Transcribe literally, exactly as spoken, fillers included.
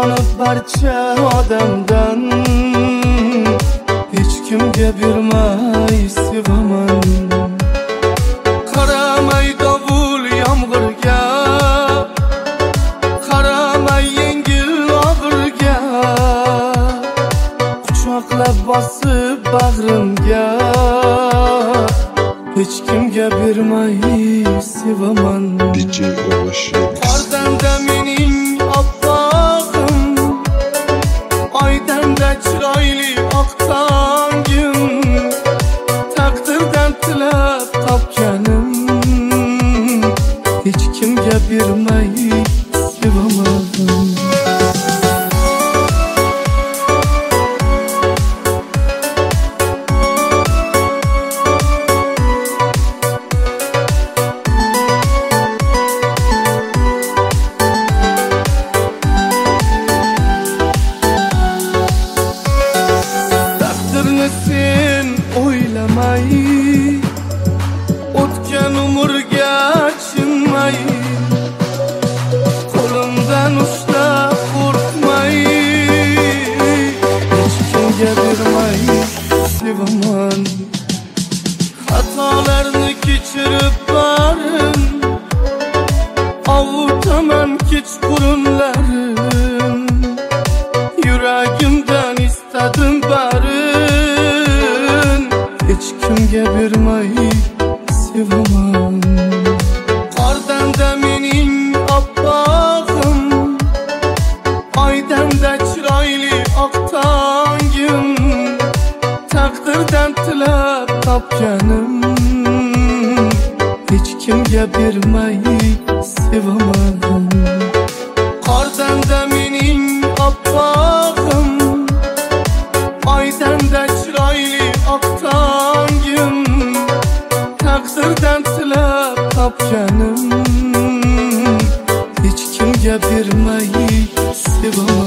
Joni barcha odamdan hech kimga bermay sevaman. Qaramay dovul yomg'irga, qaramay yengil og'irga, quchoqlab bosib bag'rimga, hech kimga bermay sevaman. D J Ovashek. Ordanda mening oppog'im, oydanda chiroyli oq tongim, taqdirdan tilab topganim, hech kimga bermay sevaman. Sen o'ylamay, o'tgan umrga achinmay, qo'limdan ushlab qo'rqmay, hech kimga bermay sevaman. Xatolarni kechirib barin, ovutaman kechqurunlarim, yuragimdan istadim barin, hech kimga bermay sevaman. Qordanda mening oppog'im, oydanda chiroyli oq tongim, taqdirdan tilab topganim, hech kimga bermay sevaman. Qordanda mening oppog'im, oydanda chiroyli oq tongim, taqdirdan tilab topganim, hech kimga bermay sevaman.